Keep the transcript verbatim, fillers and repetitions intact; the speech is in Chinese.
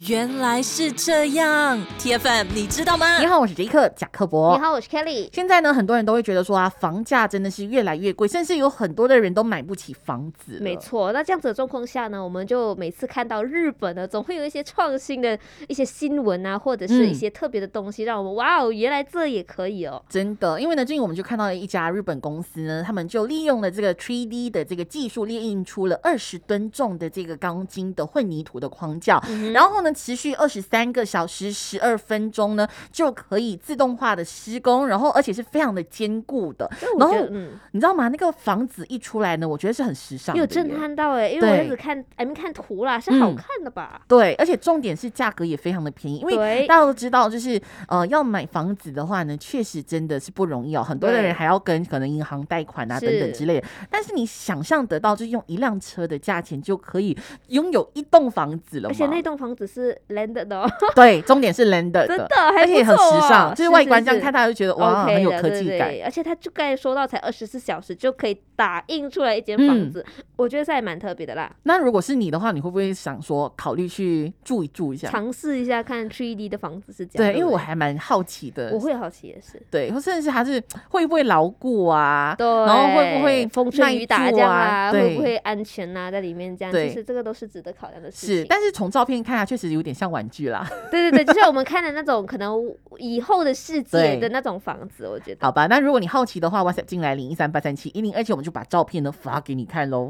原来是这样 ，T F M 你知道吗？ 你好，我是杰克贾克伯。 你好，我是 Kelly。 现在呢，很多人都会觉得说啊，房价真的是越来越贵，甚至有很多的人都买不起房子了。 没错，那这样子的状况下呢，我们就每次看到日本呢，总会有一些创新的一些新闻啊，或者是一些特别的东西，嗯、让我们哇哦，原来这也可以哦。 真的，因为呢，最近我们就看到了一家日本公司呢，他们就利用了这个 三 D 的这个技术，列印出了二十吨重的这个钢筋的混凝土的框架，嗯、然后呢，持续二十三个小时十二分钟呢，就可以自动化的施工，然后而且是非常的坚固的。然后、嗯、你知道吗？那个房子一出来呢，我觉得是很时尚的， 有震撼到哎、欸，因为我一直看，I mean 看图啦，是好看的吧？ 嗯、对，而且重点是价格也非常的便宜，因为大家都知道，就是呃要买房子的话呢，确实真的是不容易哦，很多的人还要跟可能银行贷款啊等等之类的。但是你想象得到，就是用一辆车的价钱就可以拥有一栋房子了吗？ 而且那栋房子是 land 的哦。 对，重点是 land 的， 真的还不错、啊， 而且很时尚，就是外观这样看， 是是是大家就觉得哇， okay、 很有科技感。 对对对，而且他就刚才说到，才二十四小时就可以打印出来一间房子，嗯、我觉得这还蛮特别的啦。 那如果是你的话，你会不会想说考虑去住一住一下， 尝试一下看 三 D 的房子是这样？ 对，因为我还蛮好奇的。 我会好奇也是， 对，或甚至是还是会不会牢固啊？ 对， 然后会不会风吹雨打这样啊？ 对， 会不会安全啊？在里面这样，其实这个都是值得考量的事情。 是，但是从照片看啊，确实有点像玩具啦。 对对对，就像我们看的那种可能以后的世界的那种房子，我觉得。 好吧，那如果你好奇的话 ，WhatsApp 进来零一三八三七一零，而且我们就把照片呢发给你看喽。